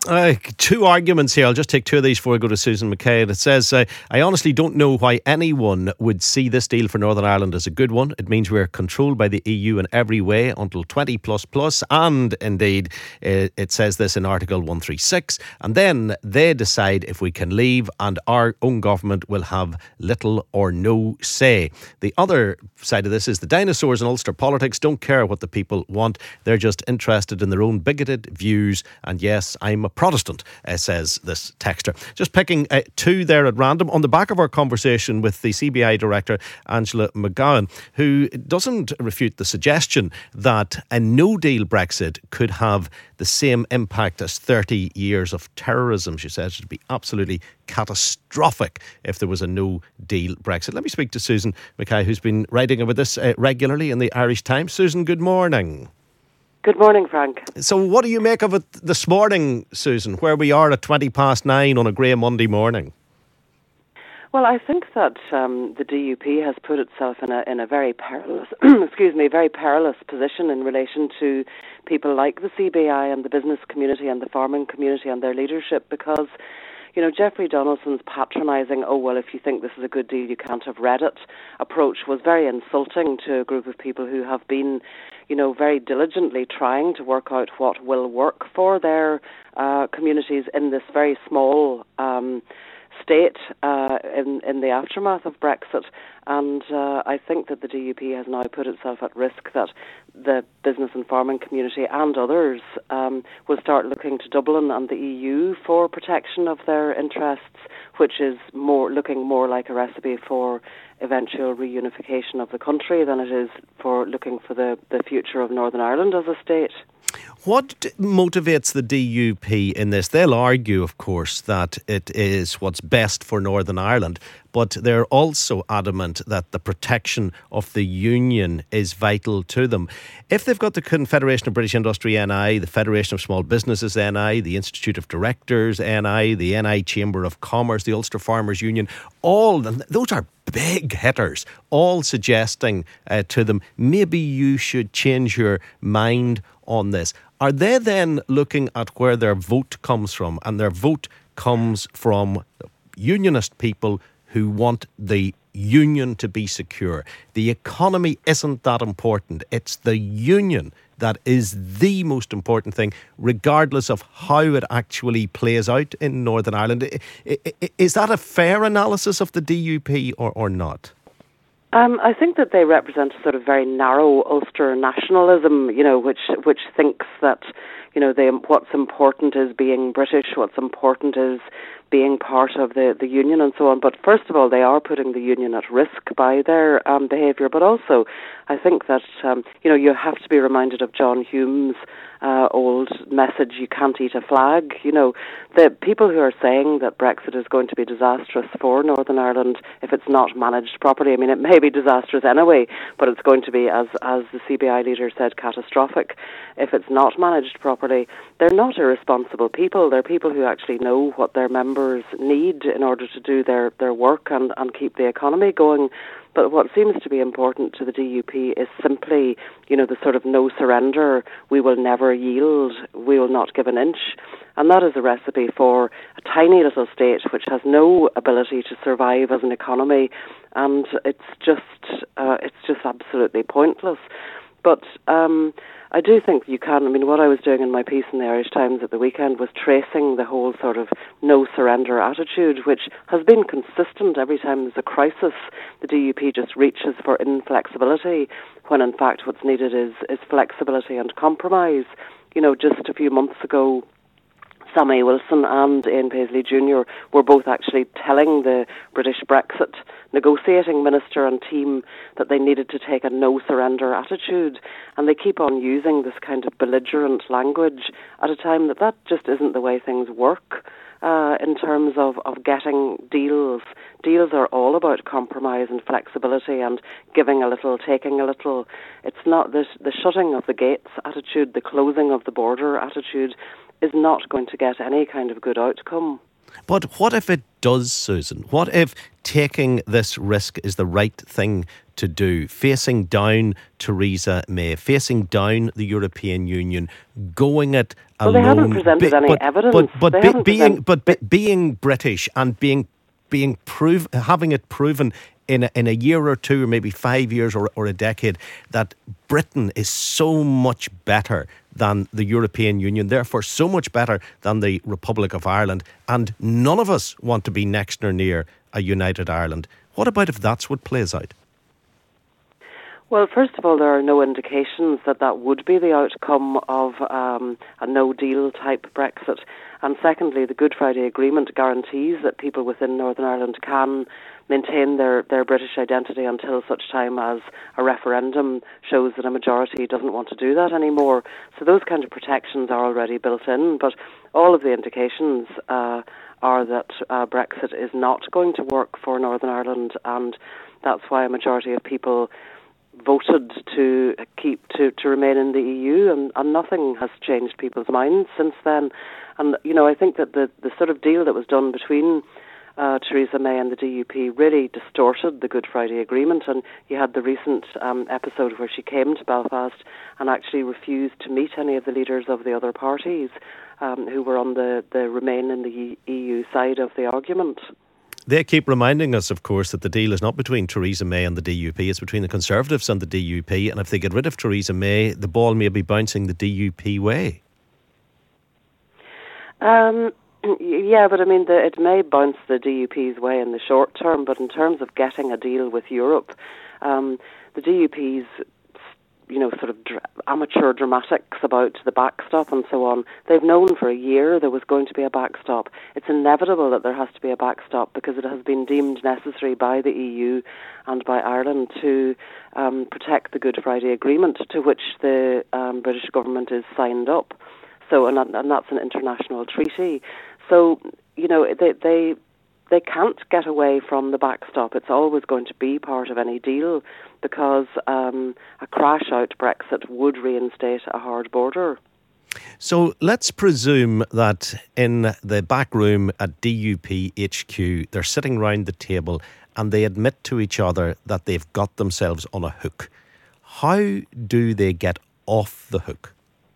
Two arguments here. I'll just take two of these before I go to Susan McCabe. It says, I honestly don't know why anyone would see this deal for Northern Ireland as a good one. It means we're controlled by the EU in every way until 20++. And indeed, it says this in Article 136. And then they decide if we can leave, and our own government will have little or no say. The other side of this is the dinosaurs in Ulster politics don't care what the people want. They're just interested in their own bigoted views. And yes, I'm a Protestant, says this texter. Just picking two there at random on the back of our conversation with the CBI director, Angela McGowan, who doesn't refute the suggestion that a no-deal Brexit could have the same impact as 30 years of terrorism. She says it would be absolutely catastrophic if there was a no-deal Brexit. Let me speak to Susan McKay, who's been writing about this regularly in the Irish Times. Susan, good morning. Good morning, Frank. So what do you make of it this morning, Susan, where we are at 9:20 on a grey Monday morning? Well, I think that the DUP has put itself in a very perilous, very perilous position in relation to people like the CBI and the business community and the farming community and their leadership, because Jeffrey Donaldson's patronising, oh, well, if you think this is a good deal, you can't have read it, approach was very insulting to a group of people who have been, very diligently trying to work out what will work for their communities in this very small state in the aftermath of Brexit. And I think that the DUP has now put itself at risk that the business and farming community and others will start looking to Dublin and the EU for protection of their interests, which is looking more like a recipe for eventual reunification of the country than it is for looking for the future of Northern Ireland as a state. What motivates the DUP in this? They'll argue, of course, that it is what's best for Northern Ireland, but they're also adamant that the protection of the union is vital to them. If they've got the Confederation of British Industry NI, the Federation of Small Businesses NI, the Institute of Directors NI, the NI Chamber of Commerce, the Ulster Farmers Union, all those are big hitters, all suggesting to them, maybe you should change your mind on this. Are they then looking at where their vote comes from? And their vote comes from unionist people who want the union to be secure. The economy isn't that important. It's the union that is the most important thing, regardless of how it actually plays out in Northern Ireland. Is that a fair analysis of the DUP or not? I think that they represent a sort of very narrow Ulster nationalism, which thinks that, what's important is being British, what's important is being part of the union and so on. But first of all, they are putting the union at risk by their behaviour. But also, I think that, you have to be reminded of John Hume's old message, you can't eat a flag. The people who are saying that Brexit is going to be disastrous for Northern Ireland if it's not managed properly, I mean, it may be disastrous anyway, but it's going to be, as the CBI leader said, catastrophic if it's not managed properly. They're not irresponsible people. They're people who actually know what their members need in order to do their work and keep the economy going. But what seems to be important to the DUP is simply, the sort of no surrender, we will never yield, we will not give an inch. And that is a recipe for a tiny little state which has no ability to survive as an economy. And it's just absolutely pointless. But I do think you can. I mean, what I was doing in my piece in the Irish Times at the weekend was tracing the whole sort of no-surrender attitude, which has been consistent every time there's a crisis. The DUP just reaches for inflexibility, when in fact what's needed is flexibility and compromise. Just a few months ago, Sammy Wilson and Ian Paisley Jr. were both actually telling the British Brexit negotiating minister and team that they needed to take a no-surrender attitude. And they keep on using this kind of belligerent language at a time that just isn't the way things work in terms of getting deals. Deals are all about compromise and flexibility and giving a little, taking a little. It's not the shutting of the gates attitude, the closing of the border attitude is not going to get any kind of good outcome. But what if it does, Susan? What if taking this risk is the right thing to do? Facing down Theresa May, facing down the European Union, going it alone. Well, they haven't presented any evidence. Being British and having it proven in a year or two, or maybe 5 years or a decade, that Britain is so much better than the European Union, therefore so much better than the Republic of Ireland, and none of us want to be next or near a united Ireland. What about if that's what plays out? Well, first of all, there are no indications that that would be the outcome of a no-deal type Brexit. And secondly, the Good Friday Agreement guarantees that people within Northern Ireland can maintain their British identity until such time as a referendum shows that a majority doesn't want to do that anymore. So those kind of protections are already built in, but all of the indications are that Brexit is not going to work for Northern Ireland, and that's why a majority of people voted to remain in the EU, and nothing has changed people's minds since then. And, I think that the sort of deal that was done between Theresa May and the DUP really distorted the Good Friday Agreement, and you had the recent episode where she came to Belfast and actually refused to meet any of the leaders of the other parties who were on the remain in the EU side of the argument. They keep reminding us, of course, that the deal is not between Theresa May and the DUP, it's between the Conservatives and the DUP, and if they get rid of Theresa May, the ball may be bouncing the DUP way. Yeah, but it may bounce the DUP's way in the short term, but in terms of getting a deal with Europe, the DUP's sort of amateur dramatics about the backstop and so on. They've known for a year there was going to be a backstop. It's inevitable that there has to be a backstop because it has been deemed necessary by the EU and by Ireland to protect the Good Friday Agreement, to which the British government is signed up. So, and that's an international treaty. So, they can't get away from the backstop. It's always going to be part of any deal because a crash-out Brexit would reinstate a hard border. So let's presume that in the back room at DUP HQ, they're sitting round the table and they admit to each other that they've got themselves on a hook. How do they get off the hook?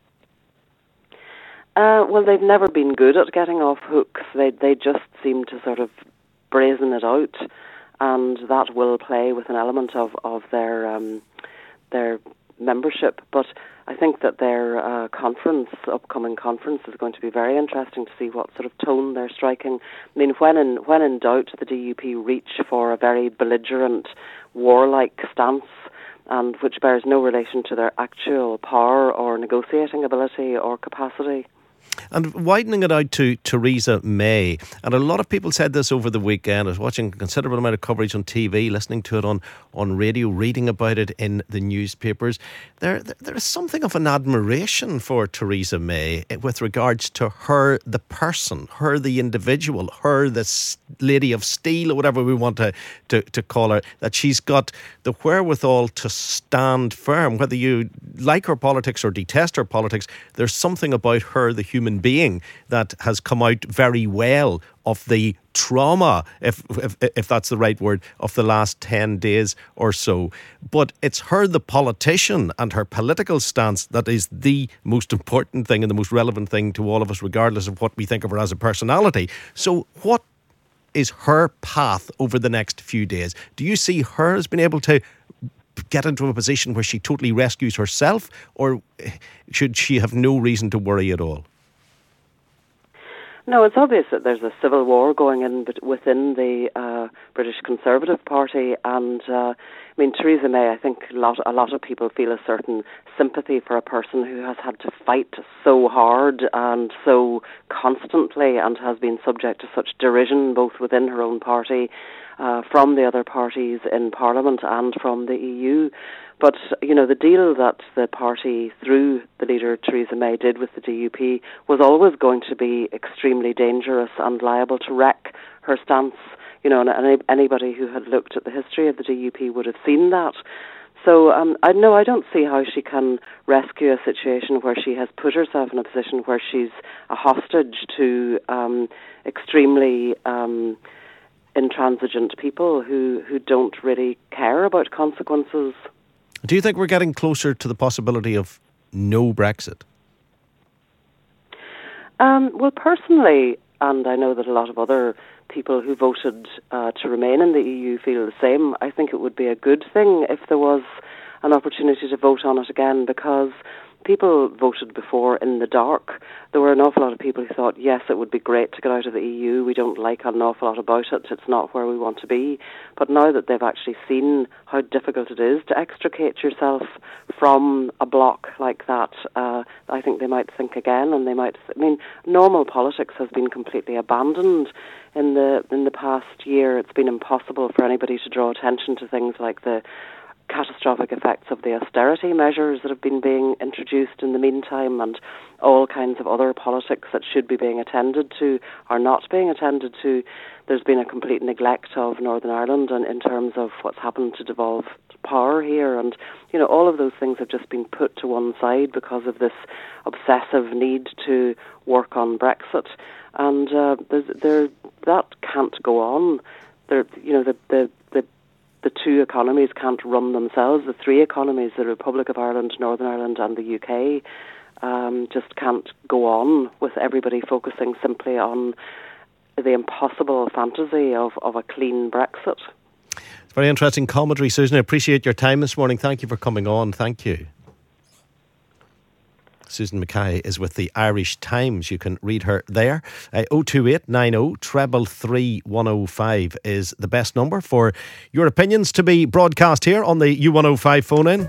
Well, they've never been good at getting off hooks. They just seem to sort of brazen it out, and that will play with an element of their membership. But I think that their upcoming conference, is going to be very interesting to see what sort of tone they're striking. I mean, when in doubt, the DUP reach for a very belligerent, warlike stance, and which bears no relation to their actual power or negotiating ability or capacity. And widening it out to Theresa May, and a lot of people said this over the weekend. I was watching a considerable amount of coverage on TV, listening to it on radio, reading about it in the newspapers. There is something of an admiration for Theresa May with regards to her, the person, her, the individual, her, the lady of steel, or whatever we want to call her, that she's got the wherewithal to stand firm. Whether you like her politics or detest her politics, there's something about her, the human being, that has come out very well of the trauma, if that's the right word, of the last 10 days or so. But it's her, the politician, and her political stance that is the most important thing and the most relevant thing to all of us, regardless of what we think of her as a personality. So what is her path over the next few days? Do you see her as being able to get into a position where she totally rescues herself, or should she have no reason to worry at all? No, it's obvious that there's a civil war going in within the British Conservative Party, and Theresa May, I think a lot of people feel a certain sympathy for a person who has had to fight so hard and so constantly and has been subject to such derision both within her own party, from the other parties in Parliament and from the EU. But, the deal that the party, through the leader Theresa May, did with the DUP was always going to be extremely dangerous and liable to wreck her stance. And anybody who had looked at the history of the DUP would have seen that. So I don't see how she can rescue a situation where she has put herself in a position where she's a hostage to extremely intransigent people who don't really care about consequences. Do you think we're getting closer to the possibility of no Brexit? Well, personally, and I know that a lot of other people who voted to remain in the EU feel the same, I think it would be a good thing if there was an opportunity to vote on it again, because people voted before in the dark. There were an awful lot of people who thought, yes, it would be great to get out of the EU. We don't like an awful lot about it. It's not where we want to be. But now that they've actually seen how difficult it is to extricate yourself from a bloc like that, I think they might think again, and they might. Normal politics has been completely abandoned in the past year. It's been impossible for anybody to draw attention to things like the catastrophic effects of the austerity measures that have been being introduced in the meantime, and all kinds of other politics that should be being attended to are not being attended to. There's been a complete neglect of Northern Ireland and in terms of what's happened to devolve power here, and all of those things have just been put to one side because of this obsessive need to work on Brexit, and that can't go on. The two economies can't run themselves. The three economies, the Republic of Ireland, Northern Ireland and the UK, just can't go on with everybody focusing simply on the impossible fantasy of a clean Brexit. It's very interesting commentary, Susan. I appreciate your time this morning. Thank you for coming on. Thank you. Susan Mackay is with the Irish Times. You can read her there. 028 90 333 105 is the best number for your opinions to be broadcast here on the U105 phone in.